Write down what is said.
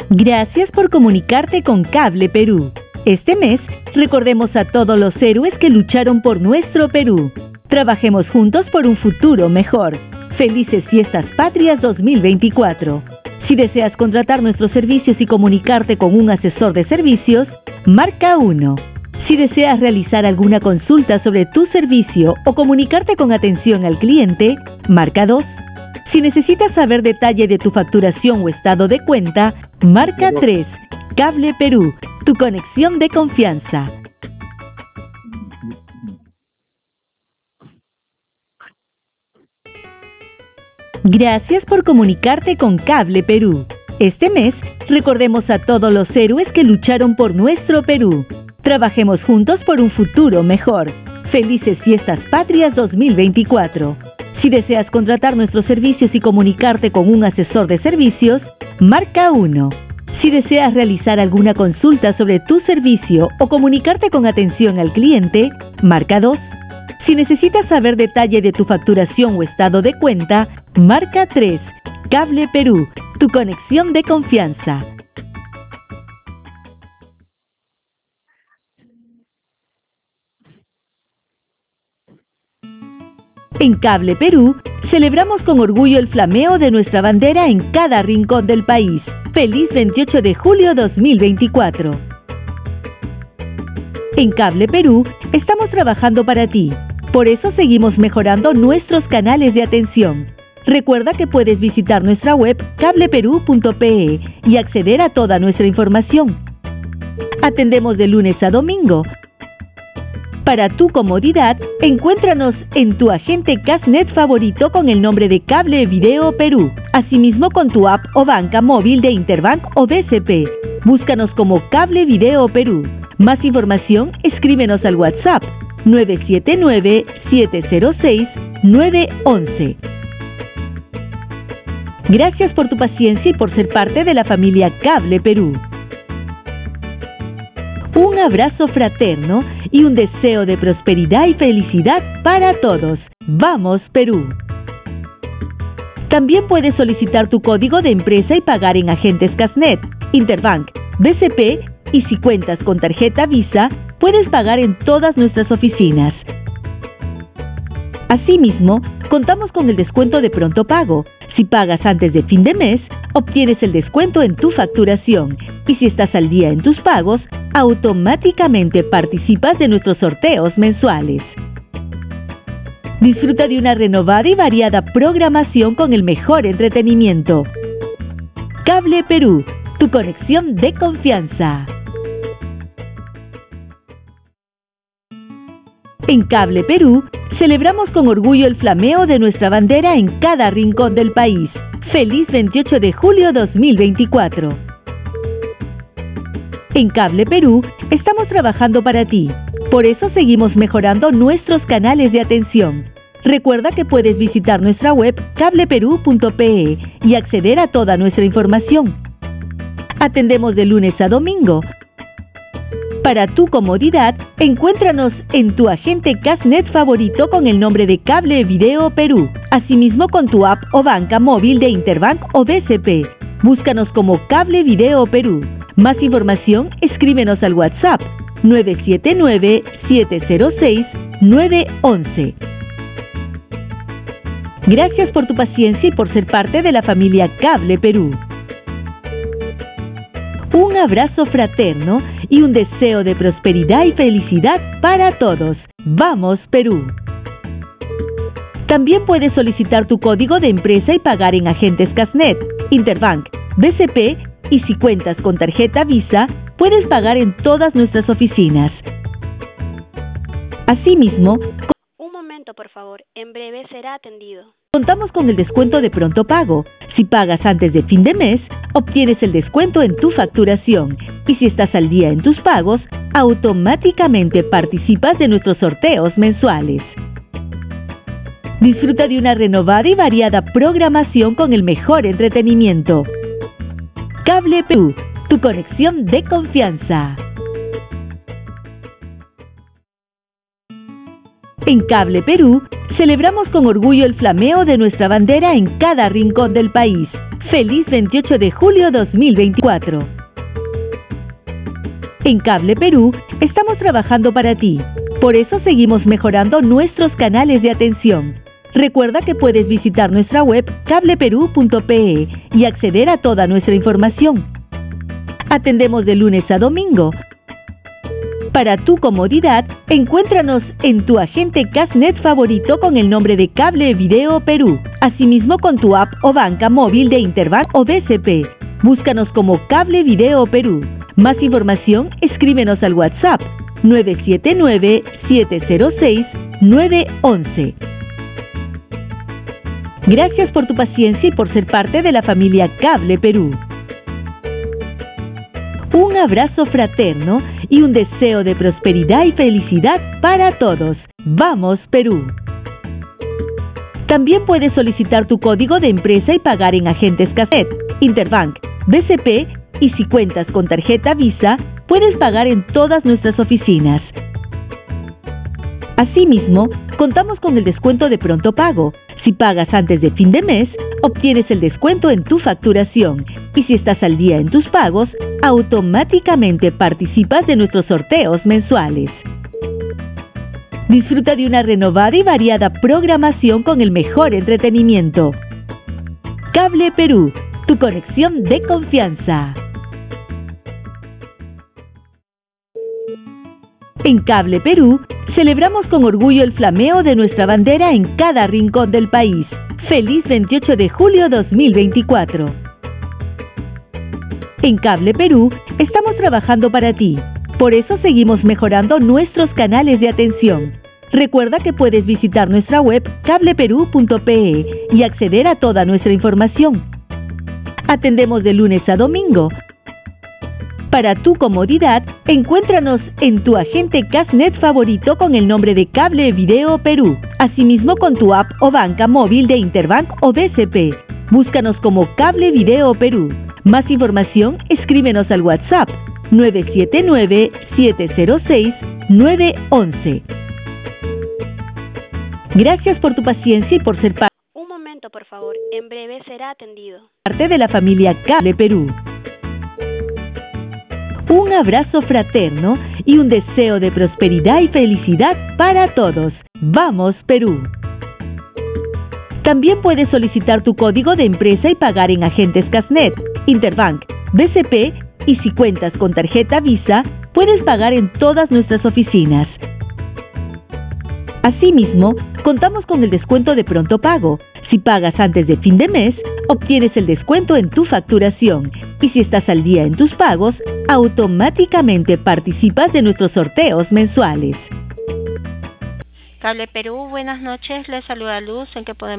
Gracias por comunicarte con Cable Perú. Este mes, recordemos a todos los héroes que lucharon por nuestro Perú. Trabajemos juntos por un futuro mejor. Felices Fiestas Patrias 2024. Si deseas contratar nuestros servicios y comunicarte con un asesor de servicios, marca 1. Si deseas realizar alguna consulta sobre tu servicio o comunicarte con atención al cliente, marca 2. Si necesitas saber detalle de tu facturación o estado de cuenta, marca 3. Cable Perú, tu conexión de confianza. Gracias por comunicarte con Cable Perú. Este mes, recordemos a todos los héroes que lucharon por nuestro Perú. Trabajemos juntos por un futuro mejor. Felices Fiestas Patrias 2024. Si deseas contratar nuestros servicios y comunicarte con un asesor de servicios, marca 1. Si deseas realizar alguna consulta sobre tu servicio o comunicarte con atención al cliente, marca 2. Si necesitas saber detalle de tu facturación o estado de cuenta, marca 3. Cable Perú, tu conexión de confianza. En Cable Perú, celebramos con orgullo el flameo de nuestra bandera en cada rincón del país. ¡Feliz 28 de julio 2024! En Cable Perú, estamos trabajando para ti. Por eso seguimos mejorando nuestros canales de atención. Recuerda que puedes visitar nuestra web cableperú.pe y acceder a toda nuestra información. Atendemos de lunes a domingo. Para tu comodidad, encuéntranos en tu agente Casnet favorito con el nombre de Cable Video Perú. Asimismo con tu app o banca móvil de Interbank o BCP. Búscanos como Cable Video Perú. Más información, escríbenos al WhatsApp 979-706-911. Gracias por tu paciencia y por ser parte de la familia Cable Perú. Un abrazo fraterno y un deseo de prosperidad y felicidad para todos. ¡Vamos, Perú! También puedes solicitar tu código de empresa y pagar en agentes Casnet, Interbank, BCP y si cuentas con tarjeta Visa, puedes pagar en todas nuestras oficinas. Asimismo, contamos con el descuento de pronto pago. Si pagas antes de fin de mes, obtienes el descuento en tu facturación. Y si estás al día en tus pagos, automáticamente participas de nuestros sorteos mensuales. Disfruta de una renovada y variada programación con el mejor entretenimiento. Cable Perú, tu conexión de confianza. En Cable Perú, celebramos con orgullo el flameo de nuestra bandera en cada rincón del país. ¡Feliz 28 de julio 2024! En Cable Perú, estamos trabajando para ti. Por eso seguimos mejorando nuestros canales de atención. Recuerda que puedes visitar nuestra web cableperú.pe y acceder a toda nuestra información. Atendemos de lunes a domingo. Para tu comodidad, encuéntranos en tu agente Casnet favorito con el nombre de Cable Video Perú. Asimismo con tu app o banca móvil de Interbank o BCP. Búscanos como Cable Video Perú. Más información, escríbenos al WhatsApp 979-706-911. Gracias por tu paciencia y por ser parte de la familia Cable Perú. Un abrazo fraterno y un deseo de prosperidad y felicidad para todos. ¡Vamos, Perú! También puedes solicitar tu código de empresa y pagar en agentes Casnet, Interbank, BCP y si cuentas con tarjeta Visa, puedes pagar en todas nuestras oficinas. Asimismo, Un momento, por favor. En breve será atendido. Contamos con el descuento de pronto pago. Si pagas antes de fin de mes, obtienes el descuento en tu facturación. Y si estás al día en tus pagos, automáticamente participas de nuestros sorteos mensuales. Disfruta de una renovada y variada programación con el mejor entretenimiento. Cable Perú, tu conexión de confianza. En Cable Perú, celebramos con orgullo el flameo de nuestra bandera en cada rincón del país. Feliz 28 de julio 2024. En Cable Perú estamos trabajando para ti. Por eso seguimos mejorando nuestros canales de atención. Recuerda que puedes visitar nuestra web cableperú.pe y acceder a toda nuestra información. Atendemos de lunes a domingo. Para tu comodidad, encuéntranos en tu agente Casnet favorito con el nombre de Cable Video Perú. Asimismo con tu app o banca móvil de Interbank o BCP. Búscanos como Cable Video Perú. Más información, escríbenos al WhatsApp 979-706-911. Gracias por tu paciencia y por ser parte de la familia Cable Perú. Un abrazo fraterno y un deseo de prosperidad y felicidad para todos. ¡Vamos, Perú! También puedes solicitar tu código de empresa y pagar en agentes Casnet, Interbank, BCP y si cuentas con tarjeta Visa, puedes pagar en todas nuestras oficinas. Asimismo, contamos con el descuento de pronto pago. Si pagas antes de fin de mes, obtienes el descuento en tu facturación. Y si estás al día en tus pagos, automáticamente participas de nuestros sorteos mensuales. Disfruta de una renovada y variada programación con el mejor entretenimiento. Cable Perú, tu conexión de confianza. En Cable Perú, celebramos con orgullo el flameo de nuestra bandera en cada rincón del país. Feliz 28 de julio 2024. En Cable Perú, estamos trabajando para ti. Por eso seguimos mejorando nuestros canales de atención. Recuerda que puedes visitar nuestra web cableperú.pe y acceder a toda nuestra información. Atendemos de lunes a domingo. Para tu comodidad, encuéntranos en tu agente Casnet favorito con el nombre de Cable Video Perú. Asimismo con tu app o banca móvil de Interbank o BCP. Búscanos como Cable Video Perú. Más información, escríbenos al WhatsApp 979-706-911. Gracias por tu paciencia y por ser Un momento, por favor. En breve será atendido. parte de la familia Cable Perú. Un abrazo fraterno y un deseo de prosperidad y felicidad para todos. ¡Vamos, Perú! También puedes solicitar tu código de empresa y pagar en agentes Casnet, Interbank, BCP y si cuentas con tarjeta Visa, puedes pagar en todas nuestras oficinas. Asimismo, contamos con el descuento de pronto pago. Si pagas antes de fin de mes, obtienes el descuento en tu facturación. Y si estás al día en tus pagos, automáticamente participas de nuestros sorteos mensuales. Cable Perú, buenas noches. Les saluda Luz. ¿En qué podemos